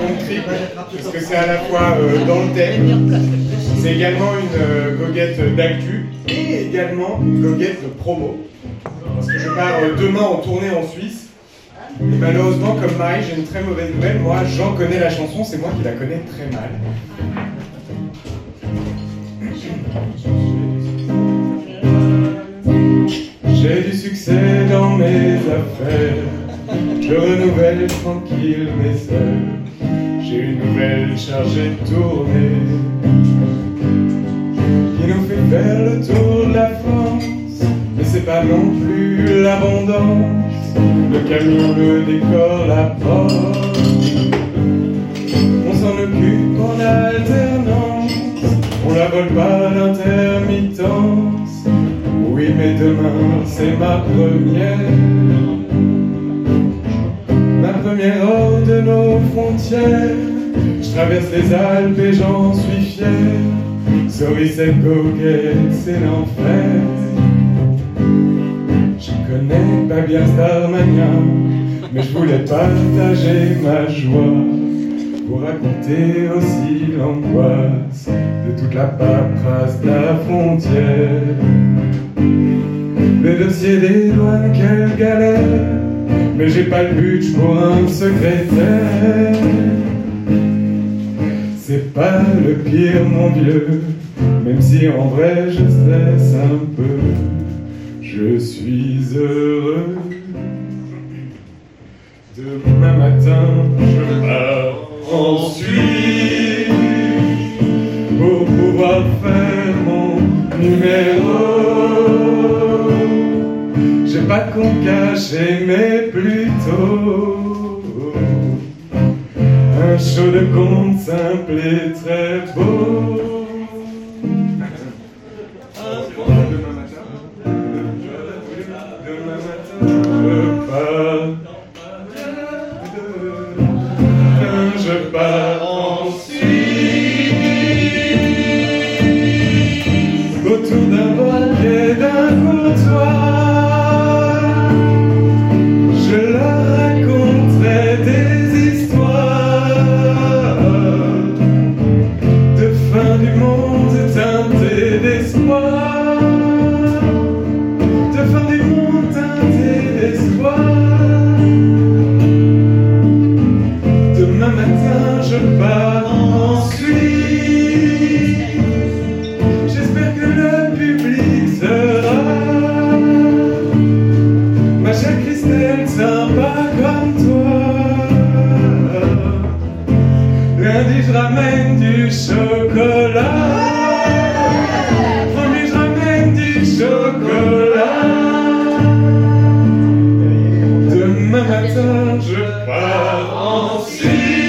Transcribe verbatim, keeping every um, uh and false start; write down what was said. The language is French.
compte trip, parce que c'est à la fois euh, dans le thème, c'est également une euh, goguette d'actu, et également une goguette de promo. Parce que je pars euh, demain en tournée en Suisse, et malheureusement, comme Marie, j'ai une très mauvaise nouvelle. Moi, j'en connais la chanson, c'est moi qui la connais très mal. J'ai du succès dans mes affaires, je renouvelle tranquille mais seul. J'ai une nouvelle chargée de tournée qui nous fait faire le tour de la France. Mais c'est pas non plus l'abondance, le camion, le décor, la porte. On s'en occupe en alternance, on la vole pas d'intermittence. Oui, mais demain, c'est ma première. Ma première hors de nos frontières. Je traverse les Alpes et j'en suis fier. Sorry, cette goguette, c'est l'enfer. Je connais pas bien Starmania, mais je voulais partager ma joie pour raconter aussi l'angoisse de toute la paperasse de la frontière. Le dossier des douanes, quelle galère, mais j'ai pas le budget pour un secrétaire. C'est pas le pire, mon Dieu, même si en vrai je stresse un peu. Je suis heureux. Demain matin, je pars en Suisse pour pouvoir faire mon numéro. J'ai pas de compte caché, mais plutôt un show de compte simple et très beau. Je pars en Suisse autour d'un banc et d'un comptoir. Je leur raconterai des histoires de fin du monde teintées d'espoir, de fin du monde teintées d'espoir. Demain matin, je pars en Suisse. J'espère que le public sera ma chère Christelle, sympa comme toi. Lundi, je ramène du chocolat. Promis, je ramène du chocolat. Demain matin, je pars en Suisse.